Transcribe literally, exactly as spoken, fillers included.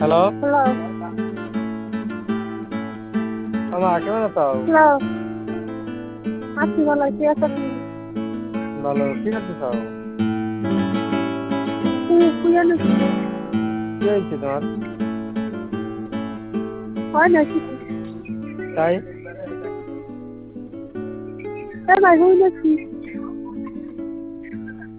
Hello hello মামা কেমন আছো? হ্যালো আছি ভালো কি আছো তুমি? ভালো কি করতেছো? তুই শুয়ে নাকি? কি হয়েছে তোমার? হয় না কিছু তাই তাই ভাই হই নাকি?